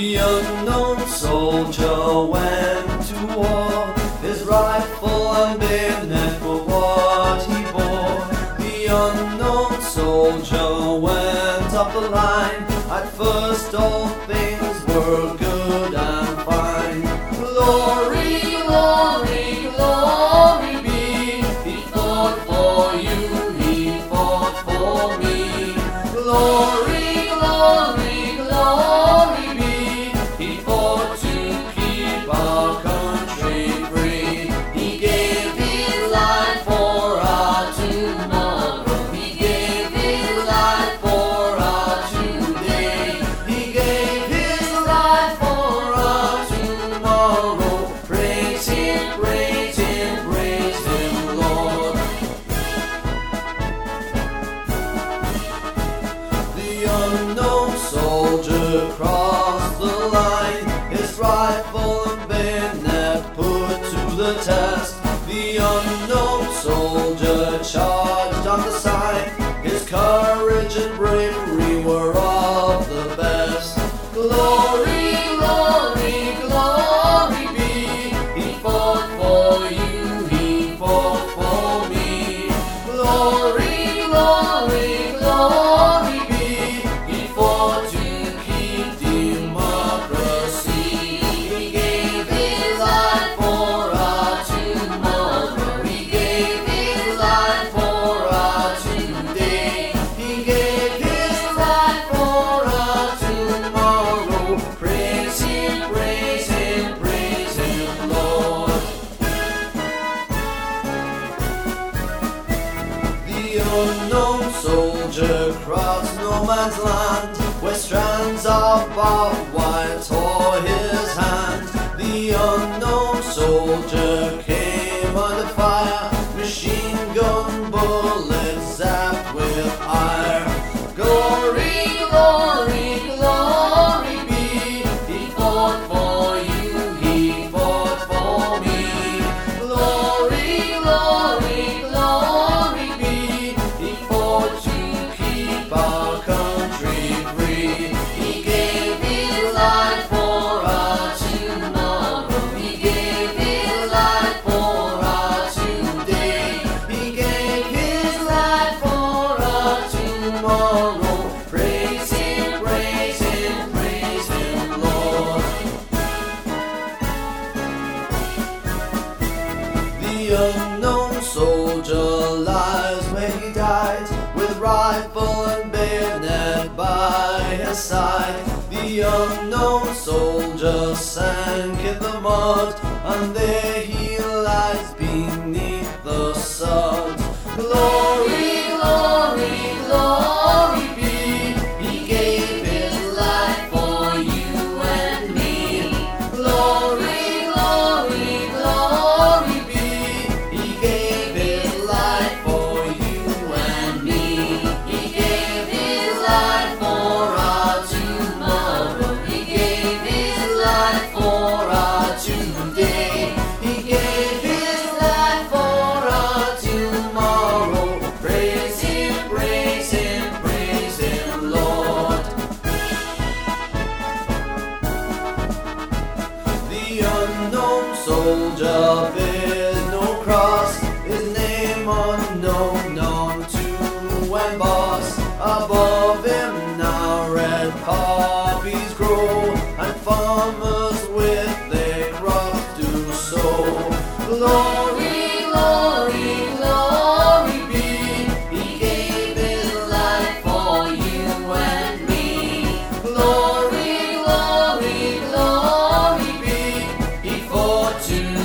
The unknown soldier went to war. His rifle and bayonet were what he bore. The unknown soldier went up the line. At first all things were good and fine. Glory, glory, glory be. He fought for you, he fought for me. Glory, glory, glory be. He fought to keep our country free. He gave his life for our tomorrow. He gave his life for our today. He gave his life for our tomorrow. Praise him, praise him, praise him, Lord. The unknown soldier crossed the line. His rifle and bayonet put to the test. The unknown soldier charged on the side. His courage and bravery were of the best. Glory, glory, glory be. He fought for you, he fought for me. Glory, glory, glory be. He fought to keep democracy. He gave his life for our tomorrow. He gave his life for our today. He gave his life for our tomorrow. Praise him, praise him, praise him, Lord. The unknown soldier crossed no man's land, where strands of barbed wire tore his hand. The unknown soldier came under fire, machine gun bullets zapped with ire. Glory, glory, glory be. He fought for you, he fought for me. Glory, glory, glory be. He fought to keep our country free. He gave his life for our tomorrow. He gave his life for our today. He gave his life for our tomorrow. Praise him, praise him, Lord. The unknown soldier lies where he died, with rifle and bayonet by his side. The unknown soldier sank in the mud, and there he lies beneath the sod. Glory, glory, glory be. He gave his life for you and me. Glory, glory, glory be. He gave his life for you and me. He gave his life for our tomorrow. He gave his life for our today. He gave his life for our tomorrow. Praise him, Lord. The unknown soldier bears no cross, his name unknown, none to emboss. Above him now red poppies grow, and farmers with their crops do sow. Glory, glory, glory be. He gave his life for you and me. Glory, glory, glory be. He fought to